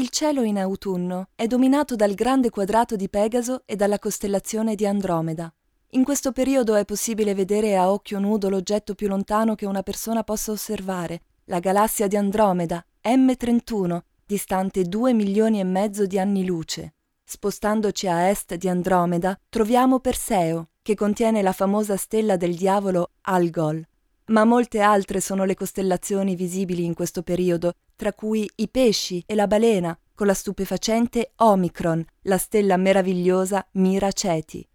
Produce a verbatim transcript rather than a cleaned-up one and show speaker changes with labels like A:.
A: Il cielo in autunno è dominato dal grande quadrato di Pegaso e dalla costellazione di Andromeda. In questo periodo è possibile vedere a occhio nudo l'oggetto più lontano che una persona possa osservare, la galassia di Andromeda, M trentuno, distante due milioni e mezzo di anni luce. Spostandoci a est di Andromeda troviamo Perseo, che contiene la famosa stella del diavolo Algol. Ma molte altre sono le costellazioni visibili in questo periodo, tra cui i pesci e la balena, con la stupefacente Omicron, la stella meravigliosa Mira Ceti.